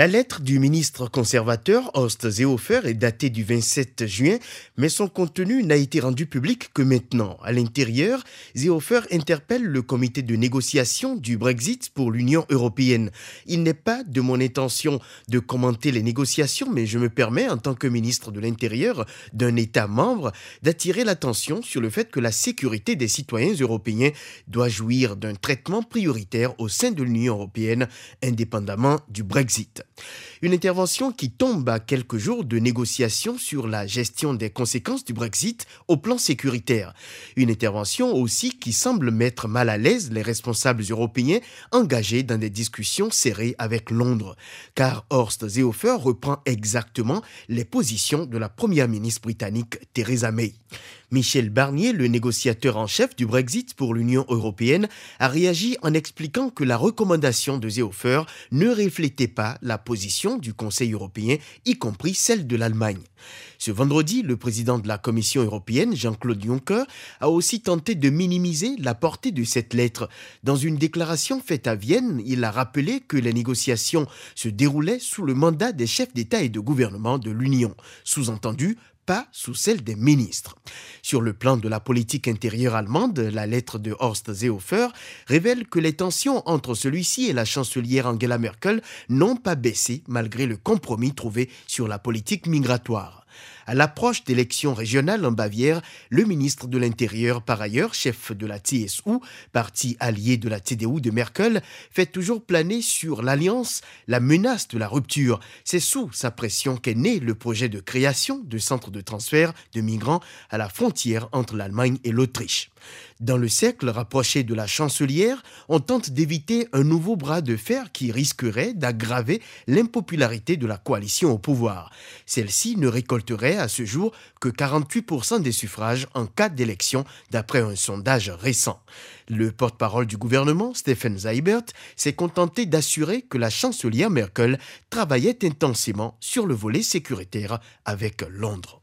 La lettre du ministre conservateur Horst Seehofer est datée du 27 juin, mais son contenu n'a été rendu public que maintenant. À l'intérieur, Seehofer interpelle le comité de négociation du Brexit pour l'Union européenne. Il n'est pas de mon intention de commenter les négociations, mais je me permets, en tant que ministre de l'Intérieur d'un État membre, d'attirer l'attention sur le fait que la sécurité des citoyens européens doit jouir d'un traitement prioritaire au sein de l'Union européenne, indépendamment du Brexit. Une intervention qui tombe à quelques jours de négociations sur la gestion des conséquences du Brexit au plan sécuritaire. Une intervention aussi qui semble mettre mal à l'aise les responsables européens engagés dans des discussions serrées avec Londres. Car Horst Seehofer reprend exactement les positions de la première ministre britannique Theresa May. Michel Barnier, le négociateur en chef du Brexit pour l'Union européenne, a réagi en expliquant que la recommandation de Seehofer ne reflétait pas la position du Conseil européen, y compris celle de l'Allemagne. Ce vendredi, le président de la Commission européenne, Jean-Claude Juncker, a aussi tenté de minimiser la portée de cette lettre. Dans une déclaration faite à Vienne, il a rappelé que les négociations se déroulaient sous le mandat des chefs d'État et de gouvernement de l'Union. Sous-entendu, pas sous celle des ministres. Sur le plan de la politique intérieure allemande, la lettre de Horst Seehofer révèle que les tensions entre celui-ci et la chancelière Angela Merkel n'ont pas baissé malgré le compromis trouvé sur la politique migratoire. À l'approche d'élections régionales en Bavière, le ministre de l'Intérieur, par ailleurs chef de la CSU, parti allié de la CDU de Merkel, fait toujours planer sur l'alliance la menace de la rupture. C'est sous sa pression qu'est né le projet de création de centres de transfert de migrants à la frontière entre l'Allemagne et l'Autriche. Dans le cercle rapproché de la chancelière, on tente d'éviter un nouveau bras de fer qui risquerait d'aggraver l'impopularité de la coalition au pouvoir. Celle-ci ne récolterait à ce jour que 48% des suffrages en cas d'élection, d'après un sondage récent. Le porte-parole du gouvernement, Steffen Seibert, s'est contenté d'assurer que la chancelière Merkel travaillait intensément sur le volet sécuritaire avec Londres.